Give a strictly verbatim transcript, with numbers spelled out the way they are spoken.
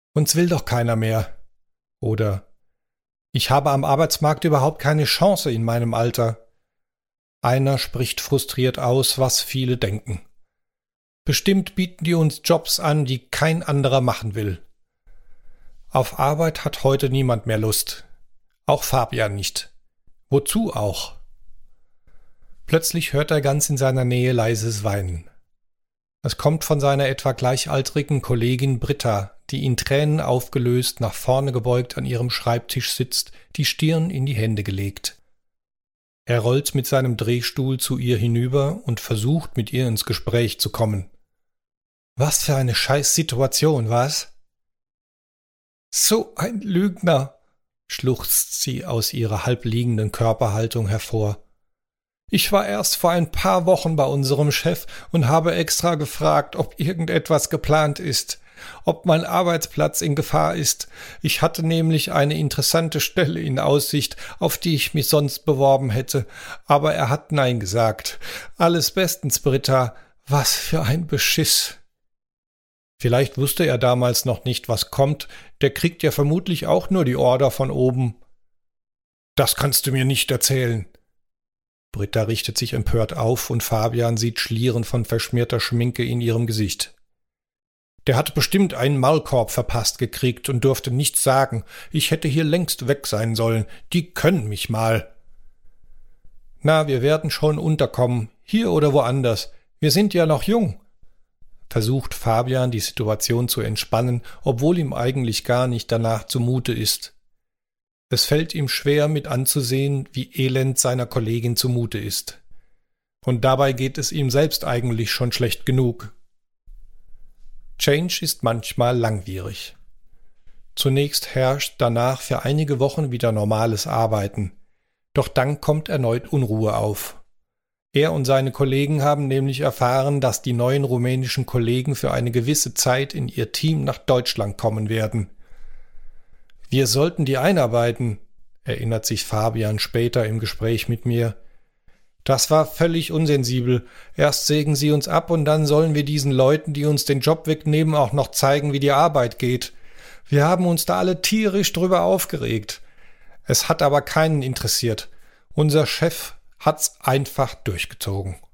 Uns will doch keiner mehr. Oder ich habe am Arbeitsmarkt überhaupt keine Chance in meinem Alter. Einer spricht frustriert aus, was viele denken. Bestimmt bieten die uns Jobs an, die kein anderer machen will. Auf Arbeit hat heute niemand mehr Lust. Auch Fabian nicht. Wozu auch? Plötzlich hört er ganz in seiner Nähe leises Weinen. Es kommt von seiner etwa gleichaltrigen Kollegin Britta, die in Tränen aufgelöst nach vorne gebeugt an ihrem Schreibtisch sitzt, die Stirn in die Hände gelegt. Er rollt mit seinem Drehstuhl zu ihr hinüber und versucht, mit ihr ins Gespräch zu kommen. Was für eine Scheißsituation, was? So ein Lügner, schluchzt sie aus ihrer halbliegenden Körperhaltung hervor. Ich war erst vor ein paar Wochen bei unserem Chef und habe extra gefragt, ob irgendetwas geplant ist, ob mein Arbeitsplatz in Gefahr ist. Ich hatte nämlich eine interessante Stelle in Aussicht, auf die ich mich sonst beworben hätte, aber er hat Nein gesagt. Alles bestens, Britta. Was für ein Beschiss. Vielleicht wusste er damals noch nicht, was kommt. Der kriegt ja vermutlich auch nur die Order von oben. Das kannst du mir nicht erzählen. Britta richtet sich empört auf und Fabian sieht Schlieren von verschmierter Schminke in ihrem Gesicht. Der hat bestimmt einen Maulkorb verpasst gekriegt und durfte nichts sagen. Ich hätte hier längst weg sein sollen. Die können mich mal. Na, wir werden schon unterkommen, hier oder woanders. Wir sind ja noch jung. Versucht Fabian, die Situation zu entspannen, obwohl ihm eigentlich gar nicht danach zumute ist. Es fällt ihm schwer, mit anzusehen, wie elend seiner Kollegin zumute ist. Und dabei geht es ihm selbst eigentlich schon schlecht genug. Change ist manchmal langwierig. Zunächst herrscht danach für einige Wochen wieder normales Arbeiten. Doch dann kommt erneut Unruhe auf. Er und seine Kollegen haben nämlich erfahren, dass die neuen rumänischen Kollegen für eine gewisse Zeit in ihr Team nach Deutschland kommen werden. Wir sollten die einarbeiten, erinnert sich Fabian später im Gespräch mit mir. Das war völlig unsensibel. Erst sägen sie uns ab und dann sollen wir diesen Leuten, die uns den Job wegnehmen, auch noch zeigen, wie die Arbeit geht. Wir haben uns da alle tierisch drüber aufgeregt. Es hat aber keinen interessiert. Unser Chef hat's einfach durchgezogen.